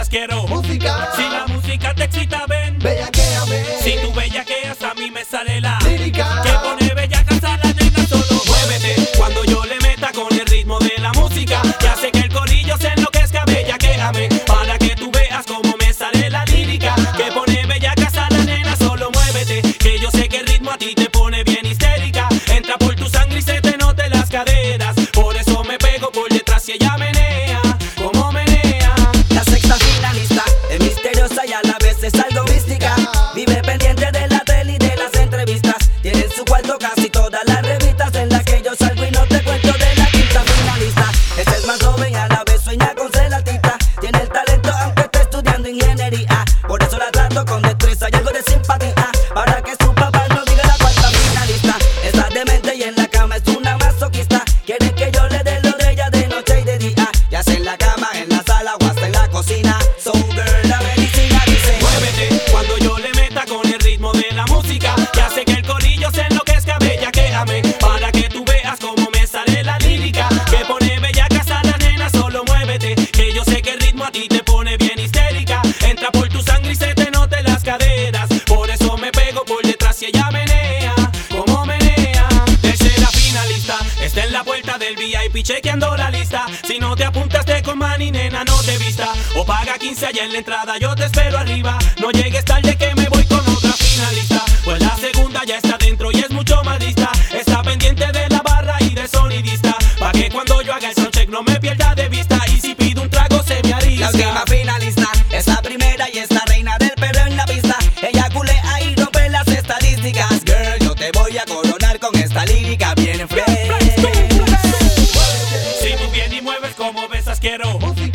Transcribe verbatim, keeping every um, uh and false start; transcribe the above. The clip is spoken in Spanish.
quiero música. Si la música te excita, ven, bellaquéame. Si tú bellaqueas, a mí me sale la lírica que pone bellacas a la nena. Solo muévete cuando yo le meta con el ritmo de la música. Ya sé que el corillo se enloquezca, bellaquéame, para que tú veas cómo me sale la lírica que pone bellacas a la nena. Solo muévete, que yo sé que el ritmo a ti te pone bien histérica. Entra por tu sangre y se te note las caderas. Por eso me pego por detrás y ella menea, como menea. La sexta finalista es misteriosa y a la vez es algo mística. Vive pendiente de la tele y de las entrevistas. Tiene en su cuarto casi todas las revistas en las que yo salgo y no te cuento de la quinta finalista. Esta es más joven y a la vez sueña con ser artista. Tiene el talento aunque esté estudiando ingeniería. Por eso la trato con destreza y algo de simpatía, para que su papá no diga. La cuarta finalista está demente y en la cama es una masoquista. Quiere que yo le dé lo de ella de noche y de día, ya sea en la cama, en la sala o hasta en la cocina. So girl, la medicina dice muévete cuando yo le meta con el ritmo de la música. Ya sé que el corillo se enloquezca, bellaquéame, para que tú veas cómo me sale la lírica que pone bellacas a la nena. Solo muévete, que yo sé que el ritmo a ti te pone bien histérica. Entra por tu sangre y se te note las caderas. Por eso me pego por detrás y ella menea, como menea. Tercera finalista está en la puerta del V I P chequeando la lista. Si no te apuntaste con Manny, nena, no te vista. O paga quince allá en la entrada, yo te espero arriba. No llegues tarde que me voy con otra finalista. Pues la segunda ya está dentro y es mucho más lista. Está pendiente de la barra y del sonidista, pa' que cuando yo haga el soundcheck no me pierda de vista. Y si pido un trago se me arisca. la última finalista es la primera y es la reina del perreo en la pista. Ella culea y rompe las estadísticas. Girl, yo te voy a coronar con esta lírica bien fresh. Si tú vienes y mueves como besas quiero música.